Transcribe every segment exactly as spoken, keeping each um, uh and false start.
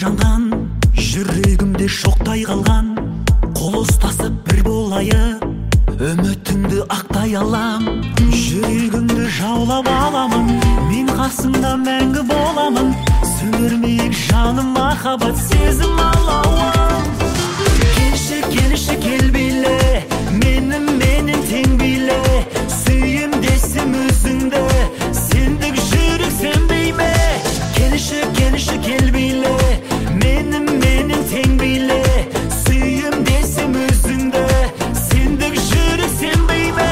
жанган, жүрегімде шоқтай қалған. Қол ұстасып бір болайық, үмітіңді ақтай алам. Жүрегімді жаулап аламын, мен қасыңда мәңгі боламын. Сөнермейік жаным махаббат сезім алауын. Келші, келші, кел биле, менің менің тең биле. Сүйем десем өзіңді, сендік жүрек сенбей ме? Келші, келші, кел биле, менің менің тең биле. Сүйем десем өзіңді, сендік жүрек сенбей ме?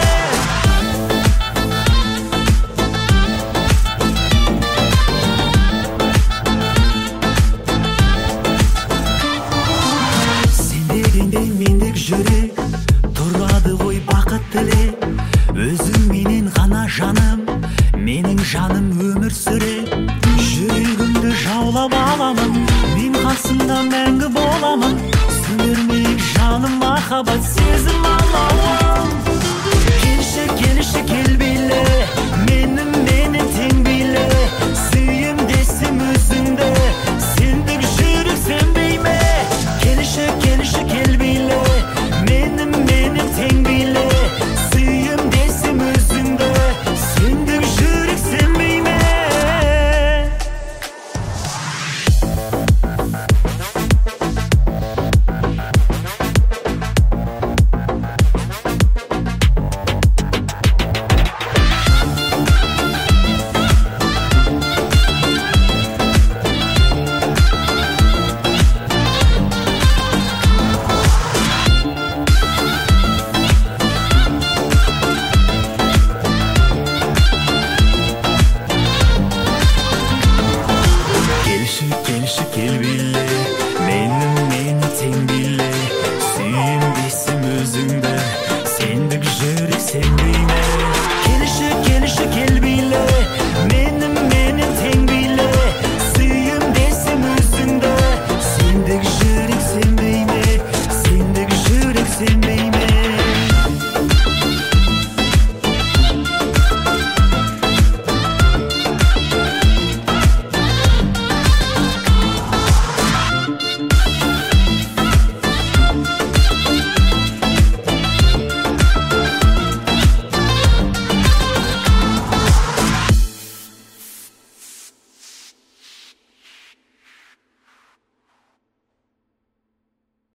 Сендегендей мендік жүрек тұрады ғой бақыт тілеп. Өзің менен ғана жаным, менің жаным өмір сүрет. Жүрегімді жаулап аламын, мен қасыңда мәңгі боламын. Сөнермейік жаным махаббат сезім алауын. Келші, келші, кел биле, менің менің тең биле. Сүйем десем өзіңді, сендік жүрек сенбей ме? Келші, келші, кел биле, менің менің тең биле. Сүйем десем өзіңді, сендік жүрек сенбей ме? Келші, келші, кел биле,